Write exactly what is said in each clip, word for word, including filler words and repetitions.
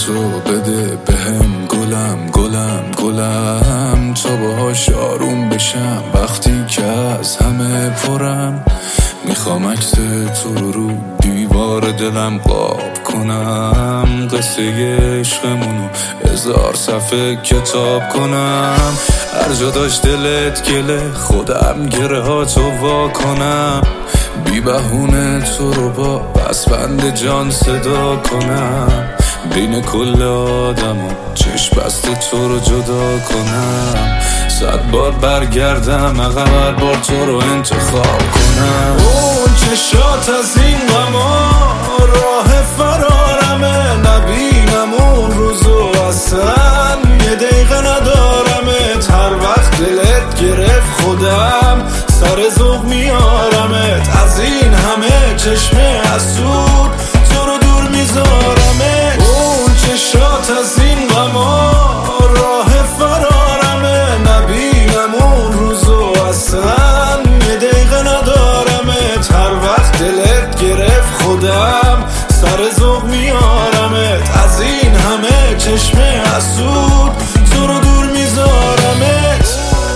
تو بده بهم گلم گلم گلم تا باهاش آروم بشم وقتی که از همه پرم. میخوام عکس تو رو رو دیوار دلم قاب کنم، قصه عشقمونو هزار صفحه کتاب کنم. هر جا داشت دلت گله خودم گره ها تو وا کنم، بی بهونه تو رو با پسوند جان صدا کنم. بین کل آدم و چشم بسته تو رو جدا کنم. صد بار برگردم عقب هر بار تو رو انتخاب کنم. اون چشات از این غما راه فرارمه، نبینم اون روزو اصلا یه دقیقه ندارمت. هر وقت دلت گرفت خودم سر ذوق میارمت. از این همه چشم حسود تو رو دور میذارمت. اون چشات از این غما راه فرارمه، نبینم اون روزو اصلا یه دقیقه ندارمت. هر وقت دلت گرفت خودم سر ذوق میارمت. از این همه چشم حسود تو رو دور میذارمت.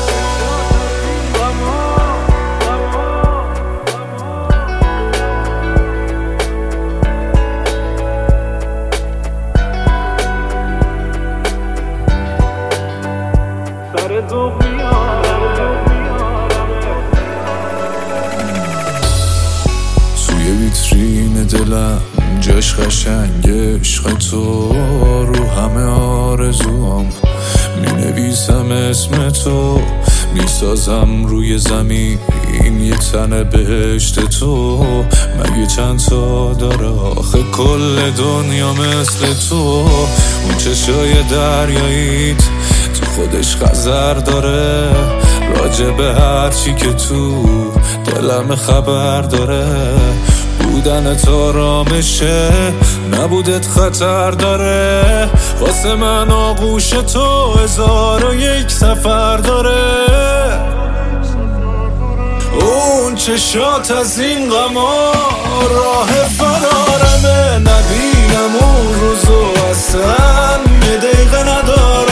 توی ویترین دلم جاش قشنگ عشق تو، رو همه آرزوام می نویسم اسم تو. میسازم روی زمین یه تن بهشت تو. مگه چند تا داره آخه کل دنیا مثل تو. اون چشای دریاییت تو خودش خزر داره، راجع به هر چی که تو دلم خبر داره. بودن تو آرامشه نبودت خطر داره، واسه من آغوش تو هزار و یک سفر داره. اون چشات از این غما راه فرارمه، نبینم اون روزو اصلا یه دقیقه نداره.